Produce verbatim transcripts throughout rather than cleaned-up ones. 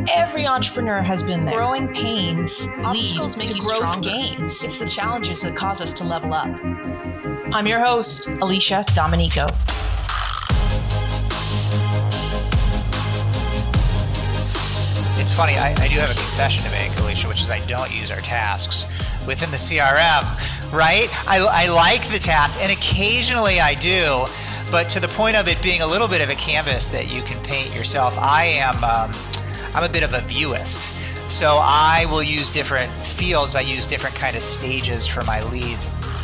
Every entrepreneur has been there. Growing pains, obstacles make you growth stronger. Gains. It's the challenges that cause us to level up. I'm your host, Alicia Domenico. It's funny, I, I do have a confession to make, Alicia, which is I don't use our tasks within the C R M, right? I, I like the tasks, and occasionally I do, but to the point of it being a little bit of a canvas that you can paint yourself, I am um, I'm a bit of a viewist. So I will use different fields, I use different kind of stages for my leads.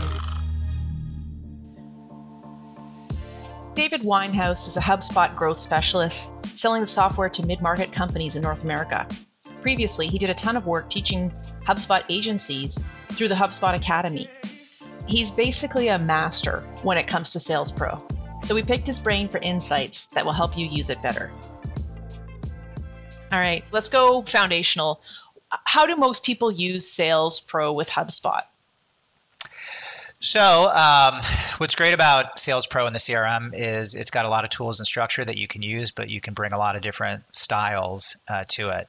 David Winehouse is a HubSpot growth specialist selling the software to mid-market companies in North America. Previously, he did a ton of work teaching HubSpot agencies through the HubSpot Academy. He's basically a master when it comes to Sales Pro. So we picked his brain for insights that will help you use it better. All right, let's go foundational. How do most people use Sales Pro with HubSpot? So um, what's great about Sales Pro in the C R M is it's got a lot of tools and structure that you can use, but you can bring a lot of different styles uh, to it.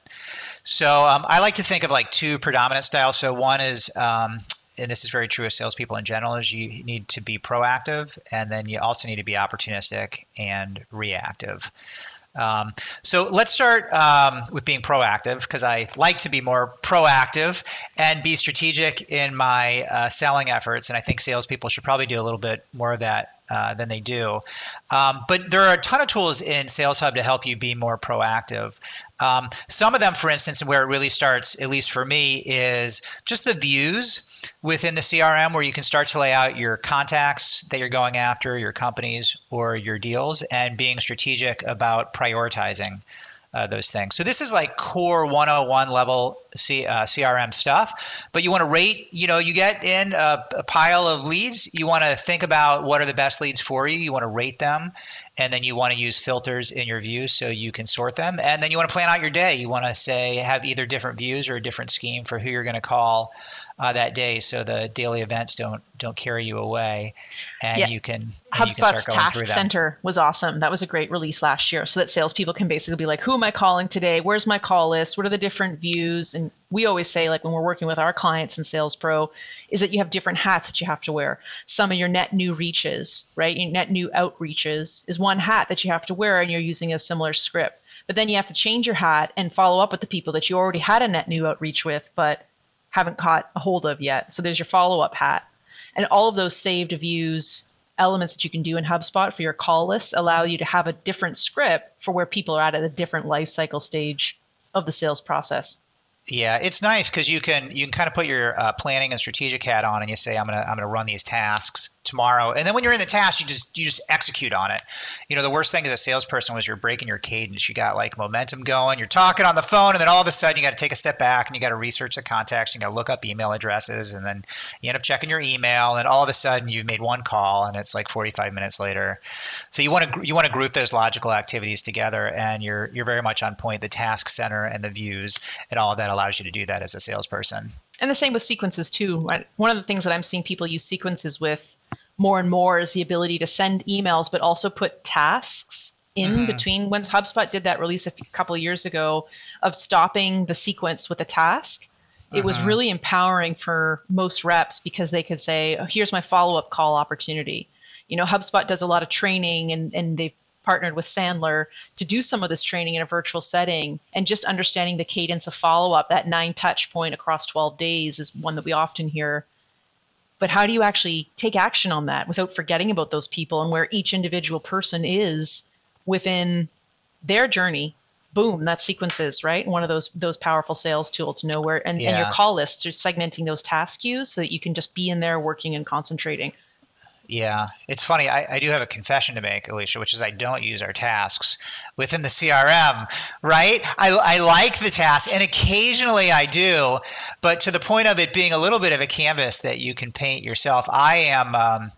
So um, I like to think of like two predominant styles. So one is, um, and this is very true of salespeople in general, is you need to be proactive, and then you also need to be opportunistic and reactive. Um, so let's start um, with being proactive, because I like to be more proactive and be strategic in my uh, selling efforts. And I think salespeople should probably do a little bit more of that uh, than they do. Um, but there are a ton of tools in Sales Hub to help you be more proactive. Um, some of them, for instance, and where it really starts, at least for me, is just the views within the C R M, where you can start to lay out your contacts that you're going after, your companies or your deals, and being strategic about prioritizing uh, those things. So this is like core one oh one level C, uh, C R M stuff, but you want to rate, you know, you get in a, a pile of leads, you want to think about what are the best leads for you, you want to rate them, and then you want to use filters in your views so you can sort them. And then you want to plan out your day. You want to say, have either different views or a different scheme for who you're going to call uh, that day, so the daily events don't don't carry you away, and yeah. you can and HubSpot's you can start going Task through them. Center was awesome. That was a great release last year, so that salespeople can basically be like, who am I calling today? Where's my call list? What are the different views? And we always say, like when we're working with our clients in Sales Pro, is that you have different hats that you have to wear. Some of your net new reaches, right? Your net new outreaches is one hat that you have to wear, and you're using a similar script. But then you have to change your hat and follow up with the people that you already had a net new outreach with, but haven't caught a hold of yet. So there's your follow-up hat. And all of those saved views elements that you can do in HubSpot for your call lists allow you to have a different script for where people are at at a different life cycle stage of the sales process. Yeah, it's nice because you can you can kind of put your uh, planning and strategic hat on, and you say, I'm gonna I'm gonna run these tasks tomorrow, and then when you're in the task, you just you just execute on it. You know, the worst thing as a salesperson was you're breaking your cadence. You got like momentum going, you're talking on the phone, and then all of a sudden you got to take a step back and you got to research the contacts, you got to look up email addresses, and then you end up checking your email, and all of a sudden you've made one call, and it's like forty-five minutes later. So you want to you want to group those logical activities together, and you're you're very much on point. The task center and the views and all of that allows you to do that as a salesperson. And the same with sequences too. Right? One of the things that I'm seeing people use sequences with more and more is the ability to send emails, but also put tasks in mm-hmm. between. When HubSpot did that release a few, couple of years ago of stopping the sequence with a task, it uh-huh. was really empowering for most reps because they could say, oh, here's my follow-up call opportunity. You know, HubSpot does a lot of training, and, and they've partnered with Sandler to do some of this training in a virtual setting, and just understanding the cadence of follow-up, that nine touch point across twelve days is one that we often hear. But how do you actually take action on that without forgetting about those people and where each individual person is within their journey? Boom, that's sequences, right? One of those those powerful sales tools to know where, and, yeah. and your call list, you're segmenting those task queues so that you can just be in there working and concentrating. Yeah, it's funny. I, I do have a confession to make, Alicia, which is I don't use our tasks within the C R M, right? I, I like the tasks, and occasionally I do, but to the point of it being a little bit of a canvas that you can paint yourself. I am, um,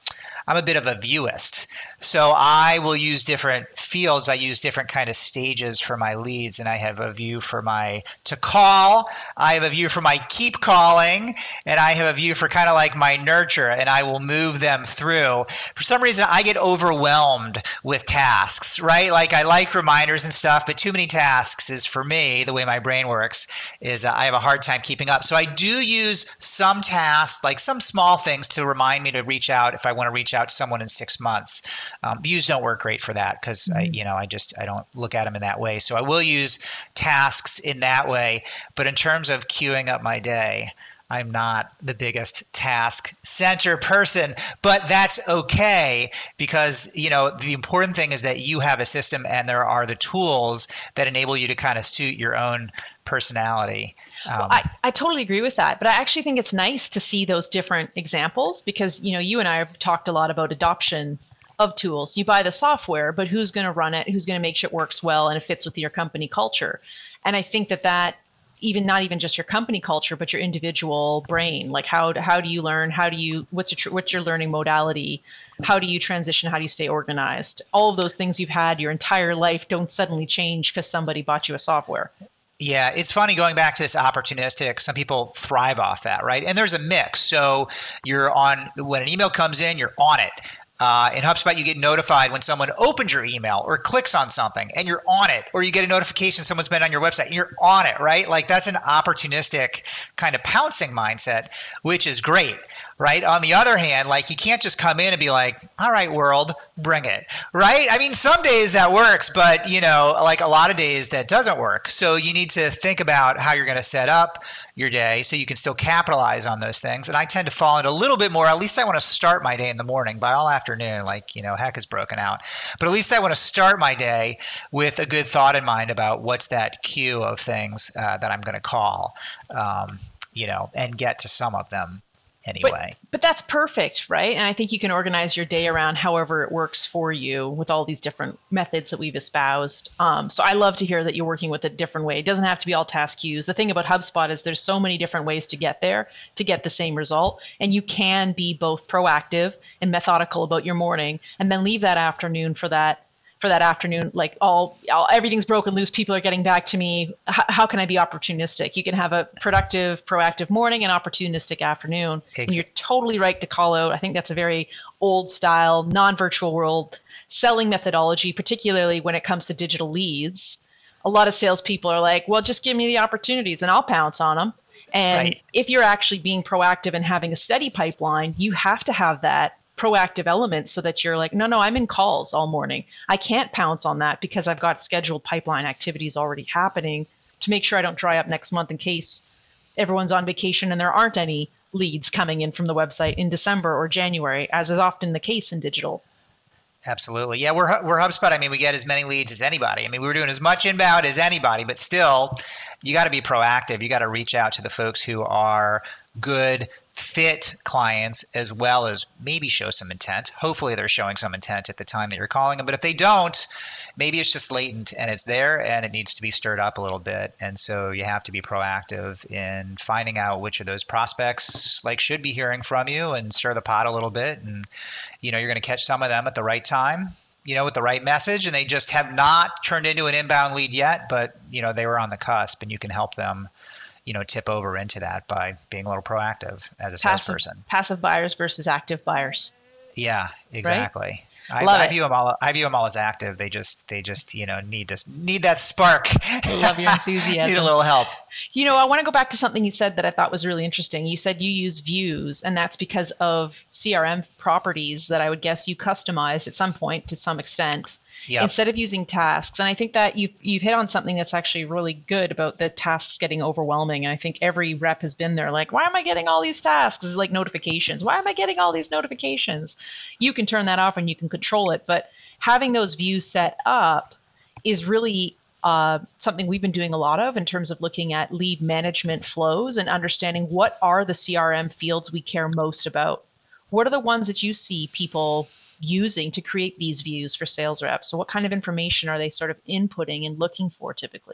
I'm a bit of a viewist. So I will use different fields. I use different kind of stages for my leads, and I have a view for my to call. I have a view for my keep calling, and I have a view for kind of like my nurture, and I will move them through. For some reason, I get overwhelmed with tasks, right? Like I like reminders and stuff, but too many tasks is for me, the way my brain works, is uh, I have a hard time keeping up. So I do use some tasks, like some small things to remind me to reach out if I want to reach out to someone in six months. Um, views don't work great for that because mm-hmm. I, you know, I just I don't look at them in that way. So I will use tasks in that way. But in terms of queuing up my day, I'm not the biggest task center person, but that's okay because, you know, the important thing is that you have a system and there are the tools that enable you to kind of suit your own personality. Um, well, I, I totally agree with that, but I actually think it's nice to see those different examples because, you know, you and I have talked a lot about adoption of tools. You buy the software, but who's going to run it? Who's going to make sure it works well and it fits with your company culture? And I think that that even not even just your company culture, but your individual brain, like how, how do you learn? How do you, what's your, what's your learning modality? How do you transition? How do you stay organized? All of those things you've had your entire life don't suddenly change because somebody bought you a software. Yeah, it's funny going back to this opportunistic. Some people thrive off that, right? And there's a mix. So you're on, when an email comes in, you're on it. Uh, in HubSpot, you get notified when someone opens your email or clicks on something and you're on it, or you get a notification someone's been on your website and you're on it, right? Like that's an opportunistic kind of pouncing mindset, which is great. Right. On the other hand, like you can't just come in and be like, all right, world, bring it. Right. I mean, some days that works, but, you know, like a lot of days that doesn't work. So you need to think about how you're going to set up your day so you can still capitalize on those things. And I tend to fall into a little bit more. At least I want to start my day in the morning. By all afternoon, like, you know, heck is broken out. But at least I want to start my day with a good thought in mind about what's that queue of things uh, that I'm going to call, um, you know, and get to some of them. Anyway. But, but that's perfect, right? And I think you can organize your day around however it works for you with all these different methods that we've espoused. Um, so I love to hear that you're working with a different way. It doesn't have to be all task queues. The thing about HubSpot is there's so many different ways to get there to get the same result. And you can be both proactive and methodical about your morning and then leave that afternoon for that for that afternoon, like all, all everything's broken loose. People are getting back to me. H- how can I be opportunistic? You can have a productive, proactive morning and opportunistic afternoon. Exactly. And you're totally right to call out. I think that's a very old style, non-virtual world selling methodology, particularly when it comes to digital leads. A lot of salespeople are like, well, just give me the opportunities and I'll pounce on them. And right. If you're actually being proactive and having a steady pipeline, you have to have that proactive elements so that you're like, no, no, I'm in calls all morning. I can't pounce on that because I've got scheduled pipeline activities already happening to make sure I don't dry up next month in case everyone's on vacation and there aren't any leads coming in from the website in December or January, as is often the case in digital. Absolutely. Yeah, we're we're HubSpot. I mean, we get as many leads as anybody. I mean, we're doing as much inbound as anybody, but still, you got to be proactive. You got to reach out to the folks who are good fit clients as well as maybe show some intent. Hopefully they're showing some intent at the time that you're calling them. But if they don't, maybe it's just latent and it's there and it needs to be stirred up a little bit. And so you have to be proactive in finding out which of those prospects like should be hearing from you and stir the pot a little bit. And, you know, you're going to catch some of them at the right time, you know, with the right message, and they just have not turned into an inbound lead yet, but, you know, they were on the cusp and you can help them, you know, tip over into that by being a little proactive as a salesperson. Passive buyers versus active buyers. Yeah, exactly. Right? I, Love I it. view them all. I view them all as active. They just, they just, you know, need to need that spark. Love your enthusiasm. Need a little help. You know, I want to go back to something you said that I thought was really interesting. You said you use views, and that's because of C R M properties that I would guess you customized at some point to some extent. Yep. Instead of using tasks. And I think that you've, you've hit on something that's actually really good about the tasks getting overwhelming. And I think every rep has been there like, why am I getting all these tasks? It's like notifications. Why am I getting all these notifications? You can turn that off and you can control it. But having those views set up is really uh, something we've been doing a lot of in terms of looking at lead management flows and understanding what are the C R M fields we care most about. What are the ones that you see people using to create these views for sales reps? So what kind of information are they sort of inputting and looking for typically?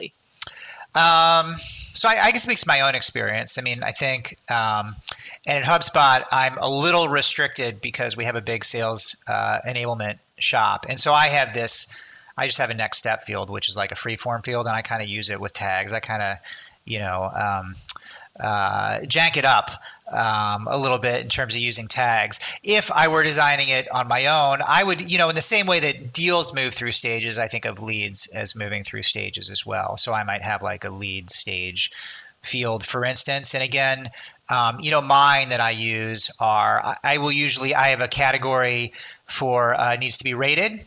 Um, so I, I can speak to my own experience. I mean, I think, um, and at HubSpot, I'm a little restricted because we have a big sales uh, enablement shop, and so I have this. I just have a next step field, which is like a free form field, and I kind of use it with tags. I kind of, you know, um, uh, jank it up um, a little bit in terms of using tags. If I were designing it on my own, I would, you know, in the same way that deals move through stages, I think of leads as moving through stages as well. So I might have like a lead stage field, for instance. And again, um, you know, mine that I use are, I, I will usually, I have a category for uh, needs to be rated,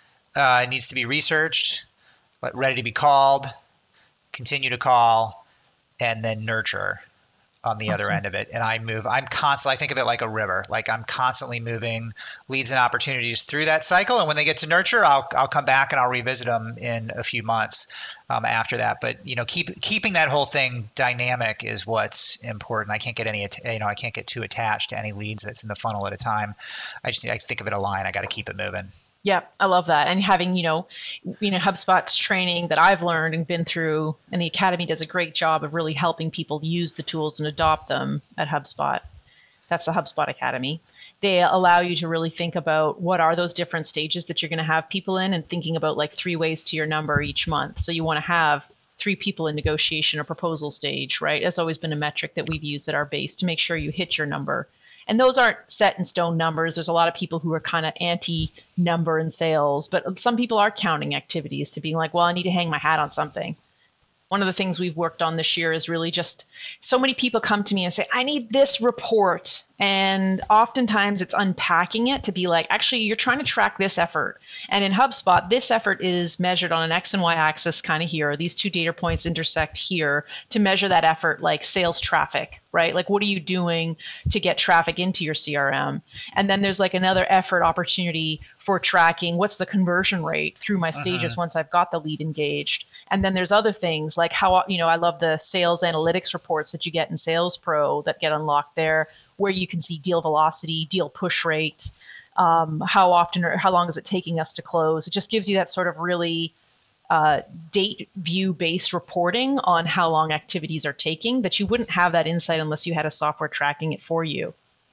uh, needs to be researched, but ready to be called, continue to call, and then nurture on the awesome. Other end of it. And I move, I'm constantly, I think of it like a river, like I'm constantly moving leads and opportunities through that cycle. And when they get to nurture, I'll, I'll come back and I'll revisit them in a few months um, after that. But, you know, keep, keeping that whole thing dynamic is what's important. I can't get any, you know, I can't get too attached to any leads that's in the funnel at a time. I just, I think of it a line. I got to keep it moving. Yeah, I love that. And having, you know, you know, HubSpot's training that I've learned and been through, and the Academy does a great job of really helping people use the tools and adopt them at HubSpot. That's the HubSpot Academy. They allow you to really think about what are those different stages that you're going to have people in, and thinking about like three ways to your number each month. So you want to have three people in negotiation or proposal stage, right? That's always been a metric that we've used at our base to make sure you hit your number. And those aren't set in stone numbers. There's a lot of people who are kind of anti-number in sales, but some people are counting activities to being like, well, I need to hang my hat on something. One of the things we've worked on this year is really just so many people come to me and say, I need this report. And oftentimes it's unpacking it to be like, actually, you're trying to track this effort. And in HubSpot, this effort is measured on an X and Y axis kind of here. These two data points intersect here to measure that effort, like sales traffic, right? Like, what are you doing to get traffic into your C R M? And then there's like another effort opportunity for tracking what's the conversion rate through my stages uh-huh. once I've got the lead engaged. And then there's other things like how, you know, I love the sales analytics reports that you get in Sales Pro that get unlocked there, where you can see deal velocity, deal push rate, um, how often or how long is it taking us to close. It just gives you that sort of really uh, date view based reporting on how long activities are taking, that you wouldn't have that insight unless you had a software tracking it for you.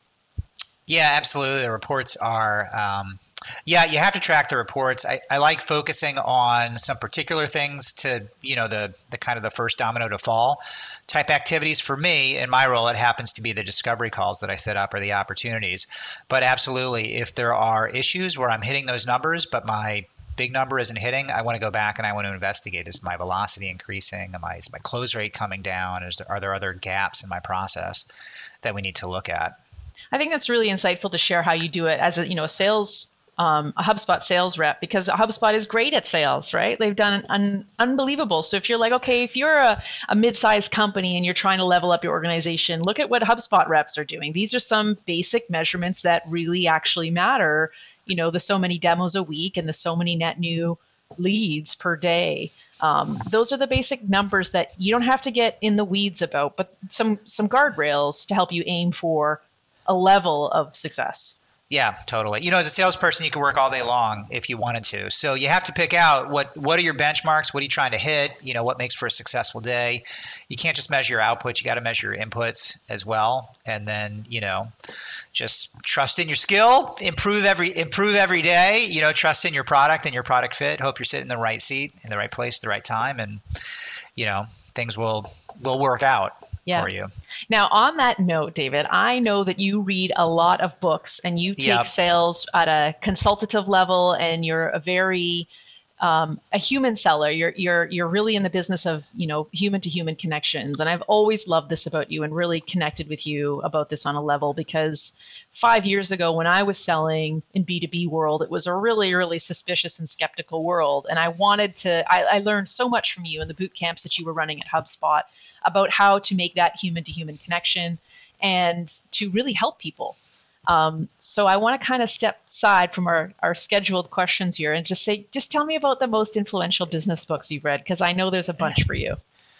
Yeah, absolutely. The reports are, um, yeah, you have to track the reports. I, I like focusing on some particular things to, you know, the, the kind of the first domino to fall type activities. For me, in my role, it happens to be the discovery calls that I set up or the opportunities. But absolutely, if there are issues where I'm hitting those numbers, but my big number isn't hitting, I want to go back and I want to investigate. Is my velocity increasing? Am I, is my close rate coming down? Is there, are there other gaps in my process that we need to look at? I think that's really insightful to share how you do it as a, you know, a sales Um, a HubSpot sales rep, because HubSpot is great at sales, right? They've done un- unbelievable. So if you're like, okay, if you're a, a mid-sized company and you're trying to level up your organization, look at what HubSpot reps are doing. These are some basic measurements that really actually matter. You know, the so many demos a week and the so many net new leads per day. Um, those are the basic numbers that you don't have to get in the weeds about, but some some guardrails to help you aim for a level of success. Yeah, totally. You know, as a salesperson, you can work all day long if you wanted to. So you have to pick out what what are your benchmarks? What are you trying to hit? You know, what makes for a successful day? You can't just measure your output. You got to measure your inputs as well. And then, you know, just trust in your skill, improve every improve every day, you know, trust in your product and your product fit. Hope you're sitting in the right seat, in the right place, at the right time. And, you know, things will will work out. Yeah. For you. Now, on that note, David, I know that you read a lot of books and you take yep. sales at a consultative level, and you're a very um, a human seller. You're you're you're really in the business of, you know, human to human connections. And I've always loved this about you and really connected with you about this on a level, because five years ago when I was selling in B two B world, it was a really, really suspicious and skeptical world. And I wanted to, I, I learned so much from you in the boot camps that you were running at HubSpot about how to make that human to human connection and to really help people. Um, so I want to kind of step aside from our, our scheduled questions here and just say, just tell me about the most influential business books you've read, because I know there's a bunch for you.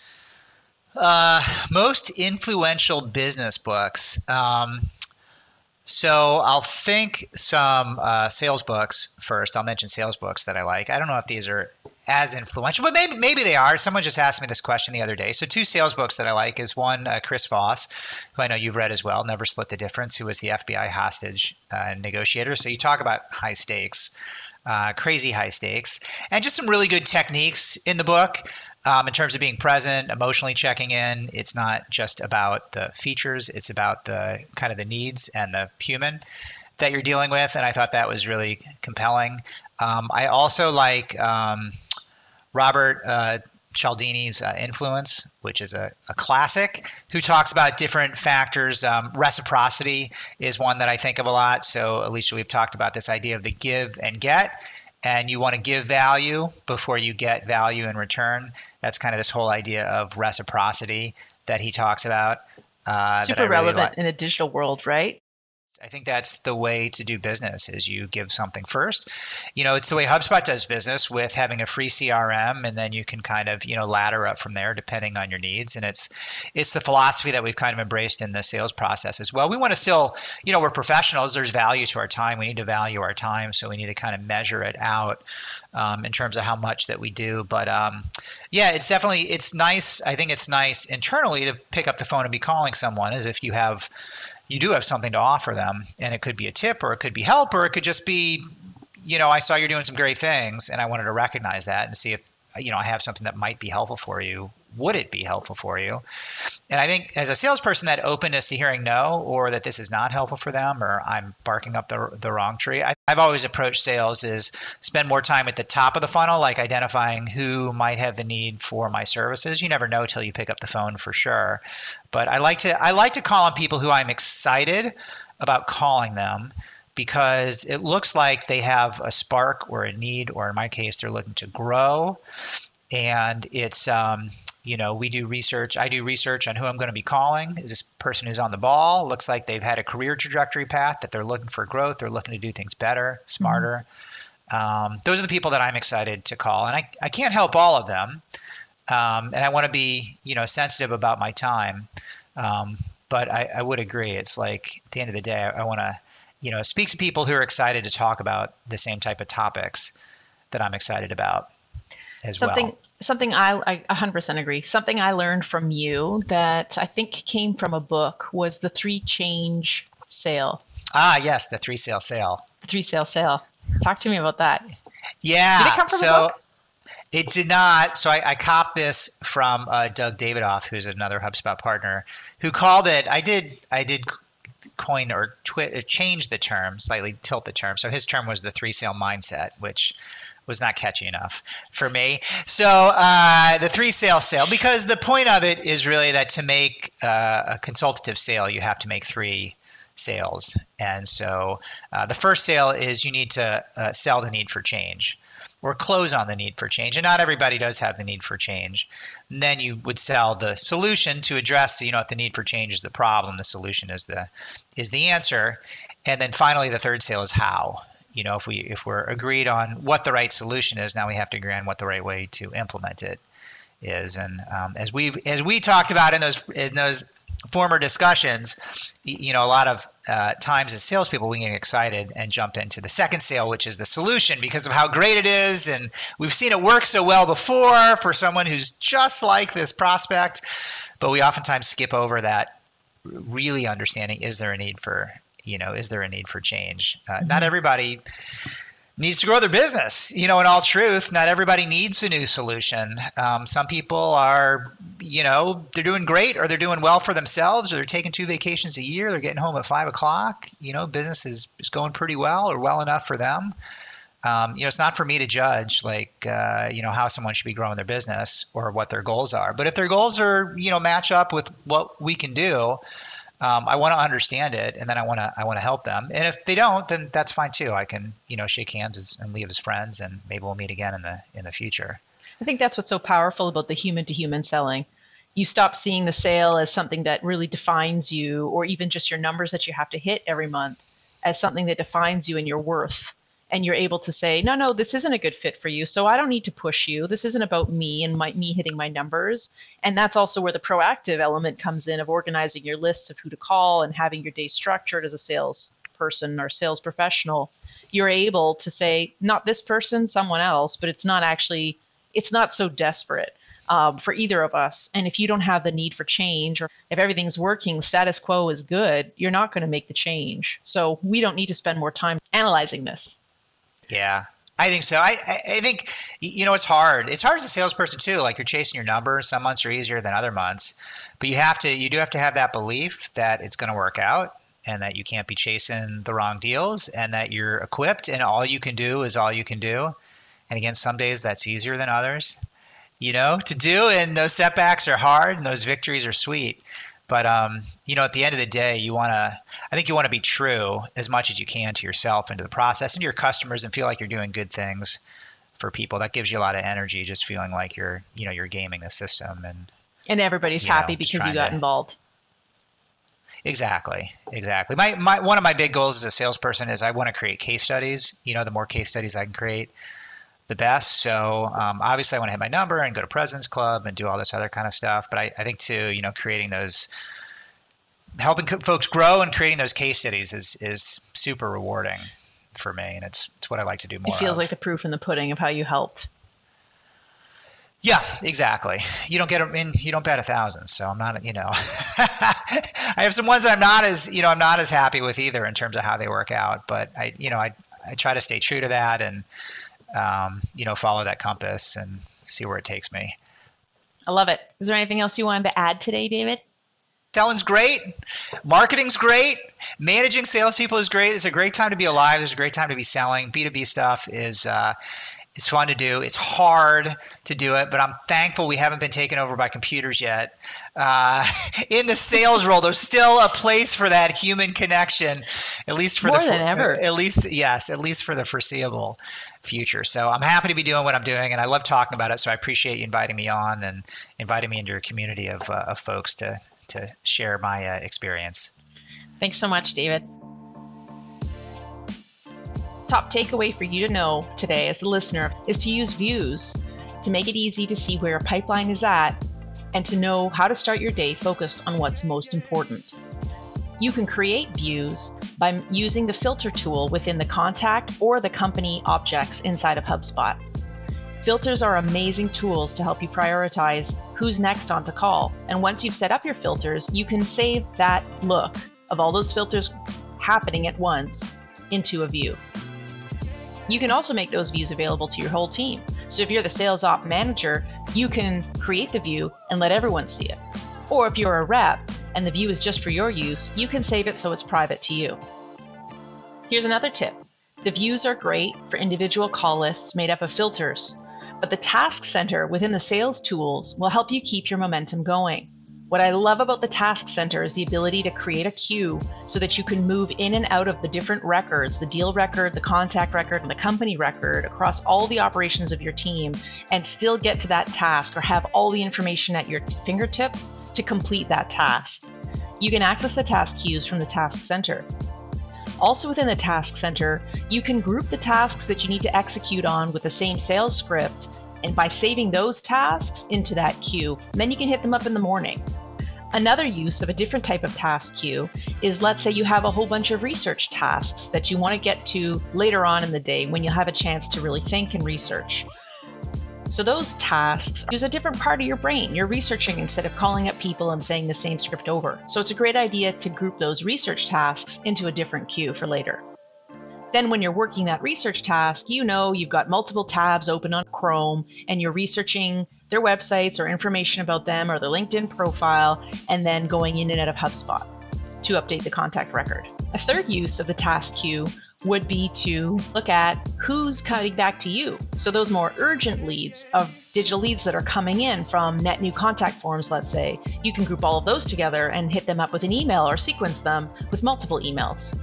Uh, most influential business books. Um, so I'll think some uh, sales books first. I'll mention sales books that I like. I don't know if these are as influential, but maybe maybe they are. Someone just asked me this question the other day. So two sales books that I like is one, uh, Chris Voss, who I know you've read as well, Never Split the Difference, who was the F B I hostage uh, negotiator. So you talk about high stakes, uh, crazy high stakes, and just some really good techniques in the book. Um, in terms of being present, emotionally checking in. It's not just about the features, it's about the kind of the needs and the human that you're dealing with. And I thought that was really compelling. Um, I also like um, Robert uh, Cialdini's uh, Influence, which is a, a classic, who talks about different factors. Um, reciprocity is one that I think of a lot. So, Alicia, we've talked about this idea of the give and get, and you want to give value before you get value in return. That's kind of this whole idea of reciprocity that he talks about. Uh, Super that I really relevant like. in a digital world, right? I think that's the way to do business is you give something first. You know, it's the way HubSpot does business with having a free C R M, and then you can kind of, you know, ladder up from there depending on your needs. And it's it's the philosophy that we've kind of embraced in the sales process as well. We want to still, you know, we're professionals. There's value to our time. We need to value our time. So we need to kind of measure it out um, in terms of how much that we do. But um, yeah, it's definitely, it's nice. I think it's nice internally to pick up the phone and be calling someone as if you have you do have something to offer them, and it could be a tip or it could be help, or it could just be, you know, I saw you're doing some great things and I wanted to recognize that and see if, you know, I have something that might be helpful for you. Would it be helpful for you? And I think as a salesperson, that openness to hearing no, or that this is not helpful for them, or I'm barking up the, the wrong tree. I, I've always approached sales is spend more time at the top of the funnel, like identifying who might have the need for my services. You never know till you pick up the phone for sure. But I like to I like to call on people who I'm excited about calling them, because it looks like they have a spark or a need, or in my case, they're looking to grow. And it's, um, you know, we do research. I do research on who I'm going to be calling. Is this person who's on the ball? Looks like they've had a career trajectory path, that they're looking for growth. They're looking to do things better, smarter. Mm-hmm. Um, those are the people that I'm excited to call. And I, I can't help all of them. Um, and I want to be, you know, sensitive about my time. Um, but I, I would agree. It's like at the end of the day, I, I want to, you know, speak to people who are excited to talk about the same type of topics that I'm excited about as something, well. Something I, I one hundred percent agree. Something I learned from you that I think came from a book was the three change sale. Ah, yes, the three sale sale. The three sale sale. Talk to me about that. Yeah. Did it come from so a book? It did not. So I, I copped this from uh, Doug Davidoff, who's another HubSpot partner, who called it. I did. I did coin or twi- change the term, slightly tilt the term. So his term was the three sale mindset, which was not catchy enough for me. So uh, the three sale sale, because the point of it is really that to make uh, a consultative sale, you have to make three sales. And so uh, the first sale is you need to uh, sell the need for change, or close on the need for change. And not everybody does have the need for change. And then you would sell the solution to address, you know, if the need for change is the problem, the solution is the is the answer. And then finally, the third sale is how. You know, if we if we're agreed on what the right solution is, now we have to agree on what the right way to implement it is. And um, as we as we talked about in those in those former discussions, you know, a lot of uh, times as salespeople, we get excited and jump into the second sale, which is the solution, because of how great it is, and we've seen it work so well before for someone who's just like this prospect. But we oftentimes skip over that really understanding: is there a need for you know, is there a need for change? Uh, mm-hmm. Not everybody needs to grow their business. You know, in all truth, not everybody needs a new solution. Um, some people are, you know, they're doing great, or they're doing well for themselves, or they're taking two vacations a year. They're getting home at five o'clock. You know, business is, is going pretty well, or well enough for them. Um, you know, it's not for me to judge, like, uh, you know, how someone should be growing their business or what their goals are. But if their goals are, you know, match up with what we can do, Um, I want to understand it, and then I want to I want to help them. And if they don't, then that's fine too. I can, you know, shake hands and leave as friends, and maybe we'll meet again in the in the future. I think that's what's so powerful about the human to human selling. You stop seeing the sale as something that really defines you, or even just your numbers that you have to hit every month, as something that defines you and your worth. And you're able to say, no, no, this isn't a good fit for you, so I don't need to push you. This isn't about me and my, me hitting my numbers. And that's also where the proactive element comes in, of organizing your lists of who to call and having your day structured as a salesperson or sales professional. You're able to say, not this person, someone else, but it's not actually it's not so desperate um, for either of us. And if you don't have the need for change, or if everything's working, status quo is good, you're not going to make the change. So we don't need to spend more time analyzing this. Yeah, I think so. I, I, I think, you know, it's hard. It's hard as a salesperson too. Like you're chasing your numbers. Some months are easier than other months, but you have to, you do have to have that belief that it's going to work out and that you can't be chasing the wrong deals and that you're equipped and all you can do is all you can do. And again, some days that's easier than others, you know, to do. And those setbacks are hard and those victories are sweet. But, um, you know, at the end of the day, you want to, I think you want to be true as much as you can to yourself and to the process and to your customers and feel like you're doing good things for people. That gives you a lot of energy, just feeling like you're, you know, you're gaming the system. And, and everybody's happy know, because you got to, involved. Exactly. Exactly. My, my, one of my big goals as a salesperson is I want to create case studies. You know, the more case studies I can create, the best. So um, obviously I want to hit my number and go to President's Club and do all this other kind of stuff. But I, I think too, you know, creating those, helping co- folks grow and creating those case studies is, is super rewarding for me. And it's, it's what I like to do more It feels of. like the proof in the pudding of how you helped. Yeah, exactly. You don't get them in, you don't bet a thousand. So I'm not, you know, I have some ones that I'm not as, you know, I'm not as happy with either in terms of how they work out, but I, you know, I, I try to stay true to that and, um, you know, follow that compass and see where it takes me. I love it. Is there anything else you wanted to add today, David? Selling's great. Marketing's great. Managing salespeople is great. It's a great time to be alive. There's a great time to be selling. B two B stuff is, uh, It's fun to do. It's hard to do it, but I'm thankful we haven't been taken over by computers yet. Uh, in the sales role, there's still a place for that human connection, at least for more the than ever. At least, yes, at least for the foreseeable future. So I'm happy to be doing what I'm doing, and I love talking about it. So I appreciate you inviting me on and inviting me into your community of uh, of folks to to share my uh, experience. Thanks so much, David. Top takeaway for you to know today as a listener is to use views to make it easy to see where a pipeline is at and to know how to start your day focused on what's most important. You can create views by using the filter tool within the contact or the company objects inside of HubSpot. Filters are amazing tools to help you prioritize who's next on the call. And once you've set up your filters, you can save that look of all those filters happening at once into a view. You can also make those views available to your whole team. So if you're the sales op manager, you can create the view and let everyone see it. Or if you're a rep and the view is just for your use, you can save it so it's private to you. Here's another tip. The views are great for individual call lists made up of filters, but the task center within the sales tools will help you keep your momentum going. What I love about the Task Center is the ability to create a queue so that you can move in and out of the different records, the deal record, the contact record, and the company record across all the operations of your team and still get to that task or have all the information at your fingertips to complete that task. You can access the task queues from the Task Center. Also within the Task Center, you can group the tasks that you need to execute on with the same sales script, and by saving those tasks into that queue, then you can hit them up in the morning. Another use of a different type of task queue is, let's say you have a whole bunch of research tasks that you want to get to later on in the day when you'll have a chance to really think and research. So those tasks use a different part of your brain. You're researching instead of calling up people and saying the same script over. So it's a great idea to group those research tasks into a different queue for later. Then when you're working that research task, you know you've got multiple tabs open on Chrome and you're researching their websites or information about them or their LinkedIn profile, and then going in and out of HubSpot to update the contact record. A third use of the task queue would be to look at who's coming back to you. So those more urgent leads of digital leads that are coming in from net new contact forms, let's say, you can group all of those together and hit them up with an email or sequence them with multiple emails.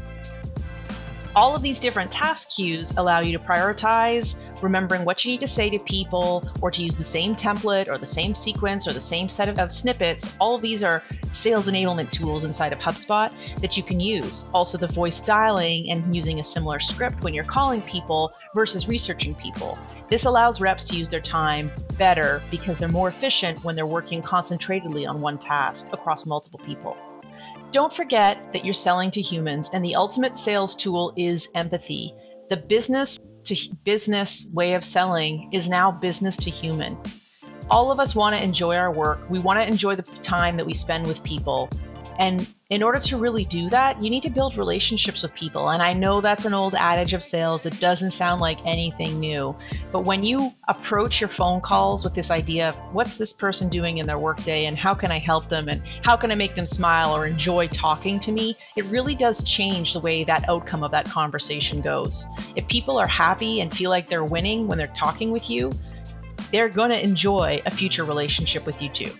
All of these different task queues allow you to prioritize, remembering what you need to say to people, or to use the same template or the same sequence or the same set of, of snippets. All of these are sales enablement tools inside of HubSpot that you can use. Also the voice dialing and using a similar script when you're calling people versus researching people. This allows reps to use their time better because they're more efficient when they're working concentratedly on one task across multiple people. Don't forget that you're selling to humans, and the ultimate sales tool is empathy. The business to business way of selling is now business to human. All of us want to enjoy our work. We want to enjoy the time that we spend with people. And in order to really do that, you need to build relationships with people. And I know that's an old adage of sales. It doesn't sound like anything new. But when you approach your phone calls with this idea of what's this person doing in their workday and how can I help them and how can I make them smile or enjoy talking to me, it really does change the way that outcome of that conversation goes. If people are happy and feel like they're winning when they're talking with you, they're going to enjoy a future relationship with you too.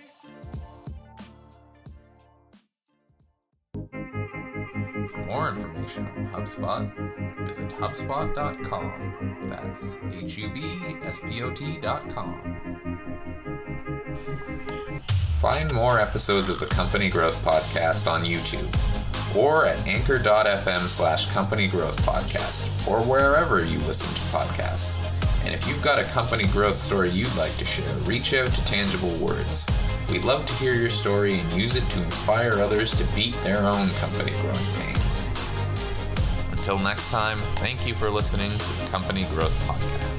For more information on HubSpot, visit HubSpot dot com. That's H U B S P O T dot com. Find more episodes of the Company Growth Podcast on YouTube or at anchor dot f m slash company growth podcast or wherever you listen to podcasts. And if you've got a company growth story you'd like to share, reach out to Tangible Words. We'd love to hear your story and use it to inspire others to beat their own company growing pains. Until next time, thank you for listening to the Company Growth Podcast.